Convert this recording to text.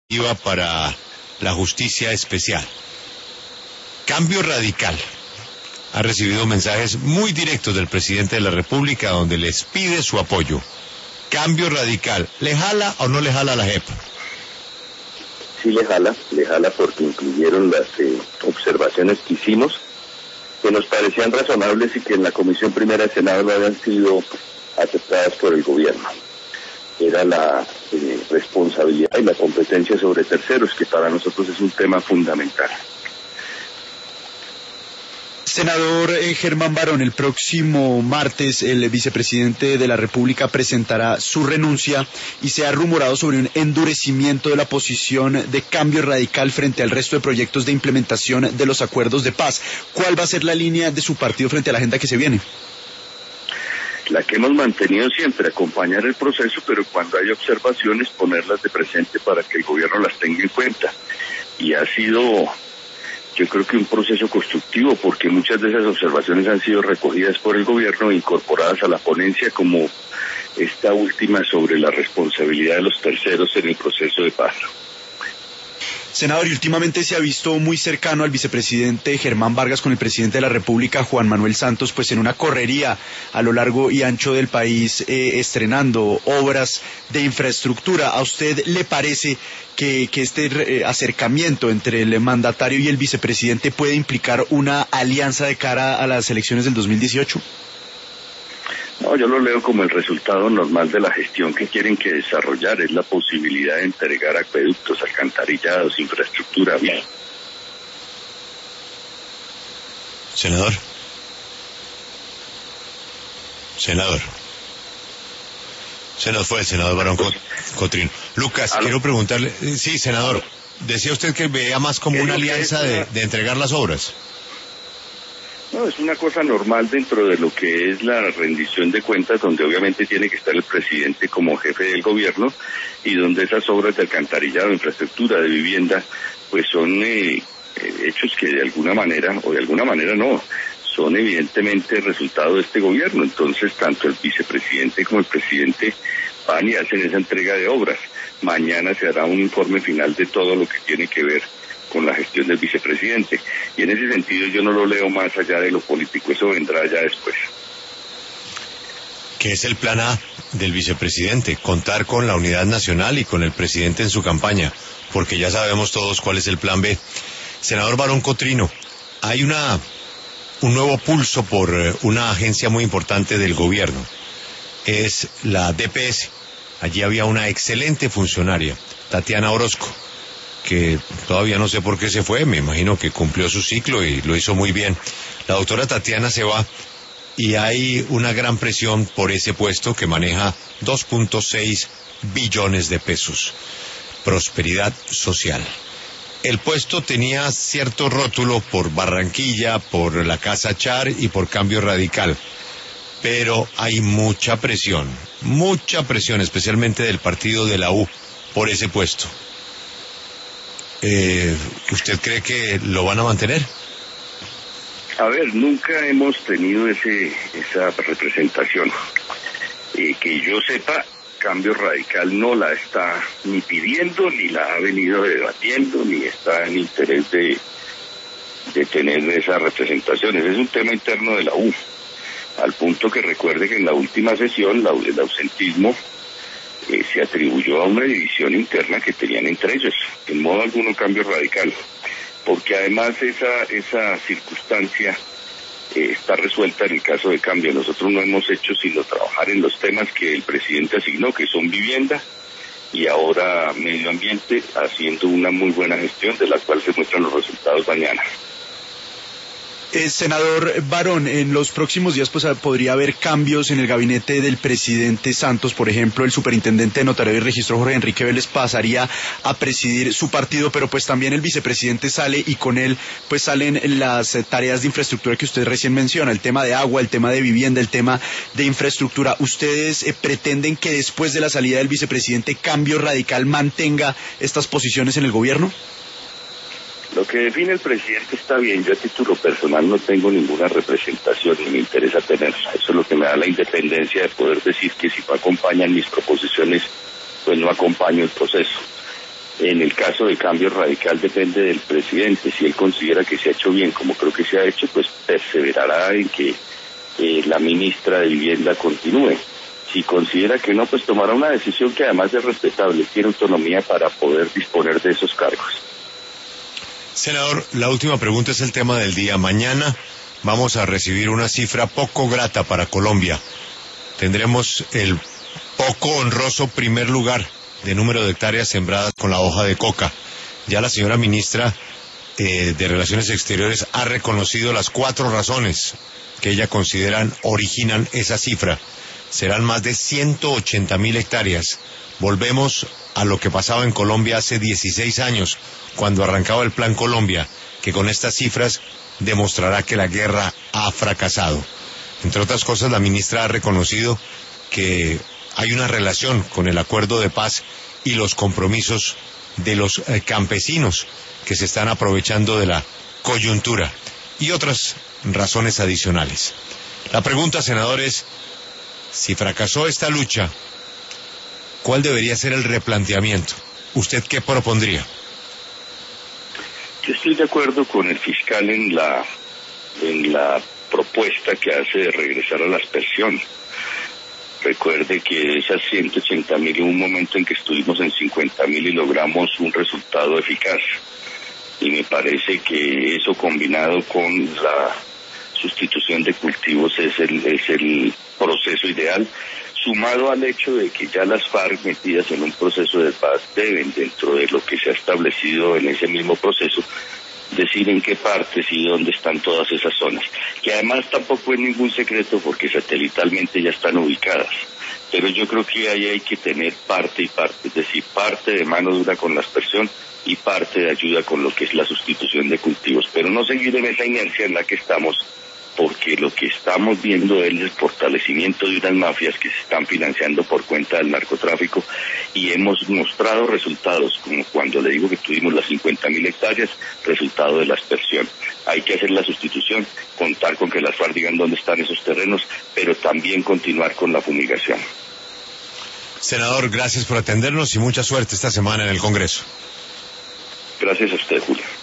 iba para la justicia especial. Cambio Radical ha recibido mensajes muy directos del presidente de la República donde les pide su apoyo. Cambio Radical, ¿le jala o no le jala a la JEP? Sí le jala porque incluyeron las observaciones que hicimos, que nos parecían razonables y que en la Comisión Primera del Senado no habían sido aceptadas por el gobierno. Era la responsabilidad y la competencia sobre terceros, que para nosotros es un tema fundamental. Senador Germán Barón, el próximo martes el vicepresidente de la República presentará su renuncia y se ha rumorado sobre un endurecimiento de la posición de Cambio Radical frente al resto de proyectos de implementación de los acuerdos de paz. ¿Cuál va a ser la línea de su partido frente a la agenda que se viene? La que hemos mantenido siempre, acompañar el proceso, pero cuando hay observaciones ponerlas de presente para que el gobierno las tenga en cuenta. Y ha sido, yo creo que un proceso constructivo, porque muchas de esas observaciones han sido recogidas por el gobierno e incorporadas a la ponencia, como esta última sobre la responsabilidad de los terceros en el proceso de paz. Senador, y últimamente se ha visto muy cercano al vicepresidente Germán Vargas con el presidente de la República, Juan Manuel Santos, pues en una correría a lo largo y ancho del país, estrenando obras de infraestructura. ¿A usted le parece que este acercamiento entre el mandatario y el vicepresidente puede implicar una alianza de cara a las elecciones del 2018? No, yo lo leo como el resultado normal de la gestión que quieren que desarrollar, es la posibilidad de entregar acueductos, alcantarillados, infraestructura bien. Senador. Se nos fue el senador Barón Cotrino. Lucas, quiero preguntarle, sí, senador, decía usted que veía más como una alianza de entregar las obras. No, es una cosa normal dentro de lo que es la rendición de cuentas, donde obviamente tiene que estar el presidente como jefe del gobierno y donde esas obras de alcantarillado, de infraestructura, de vivienda, pues son hechos que de alguna manera, o de alguna manera no, son evidentemente resultado de este gobierno. Entonces, tanto el vicepresidente como el presidente van y hacen esa entrega de obras. Mañana se hará un informe final de todo lo que tiene que ver con la gestión del vicepresidente, y en ese sentido yo no lo leo más allá de lo político, eso vendrá ya después. ¿Qué es el plan A del vicepresidente? Contar con la unidad nacional y con el presidente en su campaña, porque ya sabemos todos cuál es el plan B. Senador Barón Cotrino, hay un nuevo pulso por una agencia muy importante del gobierno, es la DPS. Allí había una excelente funcionaria, Tatiana Orozco, que todavía no sé por qué se fue, me imagino que cumplió su ciclo y lo hizo muy bien. La doctora Tatiana se va y hay una gran presión por ese puesto que maneja 2.6 billones de pesos. Prosperidad social. El puesto tenía cierto rótulo por Barranquilla, por la Casa Char y por Cambio Radical, pero hay mucha presión, especialmente del partido de la U, por ese puesto. ¿Usted cree que lo van a mantener? A ver, nunca hemos tenido esa representación. Que yo sepa, Cambio Radical no la está ni pidiendo, ni la ha venido debatiendo, ni está en interés de tener esas representaciones. Es un tema interno de la U, al punto que recuerde que en la última sesión el ausentismo se atribuyó a una división interna que tenían entre ellos, en modo alguno Cambio Radical, porque además esa circunstancia está resuelta en el caso de Cambio. Nosotros no hemos hecho sino trabajar en los temas que el presidente asignó, que son vivienda y ahora medio ambiente, haciendo una muy buena gestión de la cual se muestran los resultados mañana. Senador Barón, en los próximos días pues podría haber cambios en el gabinete del presidente Santos. Por ejemplo, el superintendente de Notario y Registro, Jorge Enrique Vélez, pasaría a presidir su partido, pero pues también el vicepresidente sale y con él pues salen las tareas de infraestructura que usted recién menciona, el tema de agua, el tema de vivienda, el tema de infraestructura. ¿Ustedes pretenden que después de la salida del vicepresidente Cambio Radical mantenga estas posiciones en el gobierno? Lo que define el presidente está bien. Yo a título personal no tengo ninguna representación ni me interesa tenerla. Eso es lo que me da la independencia de poder decir que si no acompañan mis proposiciones, pues no acompaño el proceso. En el caso de Cambio Radical depende del presidente. Si él considera que se ha hecho bien, como creo que se ha hecho, pues perseverará en que la ministra de Vivienda continúe. Si considera que no, pues tomará una decisión que además es respetable, tiene autonomía para poder disponer de esos cargos. Senador, la última pregunta es el tema del día. Mañana vamos a recibir una cifra poco grata para Colombia. Tendremos el poco honroso primer lugar de número de hectáreas sembradas con la hoja de coca. Ya la señora ministra de Relaciones Exteriores ha reconocido las 4 razones que ella considera originan esa cifra. Serán más de 180.000 hectáreas. Volvemos a lo que pasaba en Colombia hace 16 años, cuando arrancaba el Plan Colombia, que con estas cifras demostrará que la guerra ha fracasado. Entre otras cosas, la ministra ha reconocido que hay una relación con el acuerdo de paz y los compromisos de los campesinos que se están aprovechando de la coyuntura y otras razones adicionales. La pregunta, senador, es: si fracasó esta lucha, ¿cuál debería ser el replanteamiento? ¿Usted qué propondría? Yo estoy de acuerdo con el fiscal en la propuesta que hace de regresar a la aspersión. Recuerde que esas 180.000 hubo un momento en que estuvimos en 50.000 y logramos un resultado eficaz. Y me parece que eso combinado con la sustitución de cultivos es el proceso ideal, sumado al hecho de que ya las FARC, metidas en un proceso de paz, deben, dentro de lo que se ha establecido en ese mismo proceso, decir en qué partes y dónde están todas esas zonas, que además tampoco es ningún secreto porque satelitalmente ya están ubicadas. Pero yo creo que ahí hay que tener parte y parte, es decir, parte de mano dura con la aspersión y parte de ayuda con lo que es la sustitución de cultivos, pero no seguir en esa inercia en la que estamos, porque lo que estamos viendo es el fortalecimiento de unas mafias que se están financiando por cuenta del narcotráfico y hemos mostrado resultados, como cuando le digo que tuvimos las 50.000 hectáreas, resultado de la aspersión. Hay que hacer la sustitución, contar con que las FARC digan dónde están esos terrenos, pero también continuar con la fumigación. Senador, gracias por atendernos y mucha suerte esta semana en el Congreso. Gracias a usted, Julio.